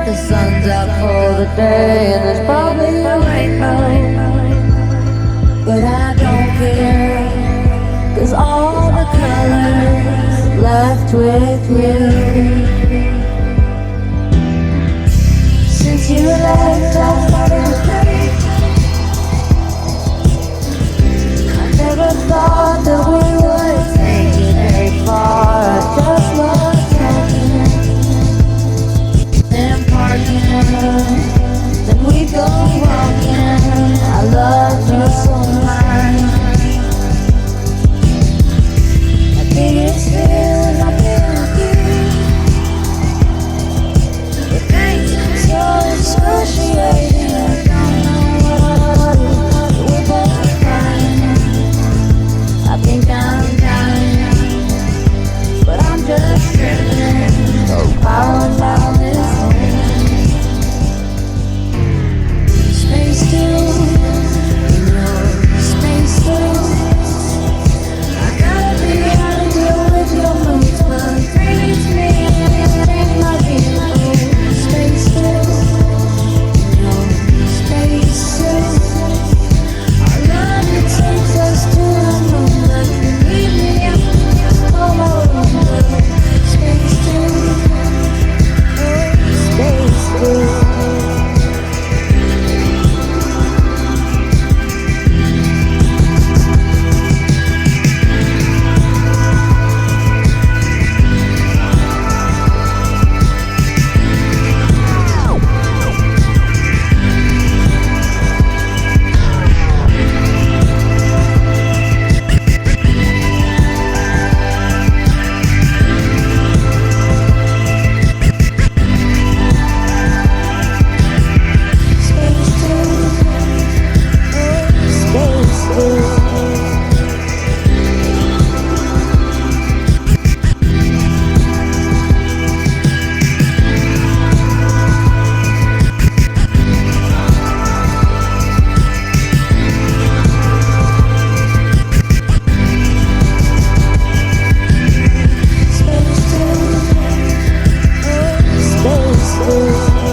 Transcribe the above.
The sun's out for the day and there's probably a rainbow, but I don't care, 'cause all the colors left with you. Since you left, I've started to think. I never thought that we would take it very far. I just love talking and parking. Then we go walking. I love you so much. My biggest feeling I've been with you. The things so excruciating. I don't know what we're both crying. I think I'm dying, but I'm just dreaming of falling down this hole. Space too, you know, space too. I gotta figure how to deal with your moods, but freeze me and ain't my vehicle. Space too, you know, space too. Our love it takes us to the moon, but you leave me out all alone. Space too, space too. Space too.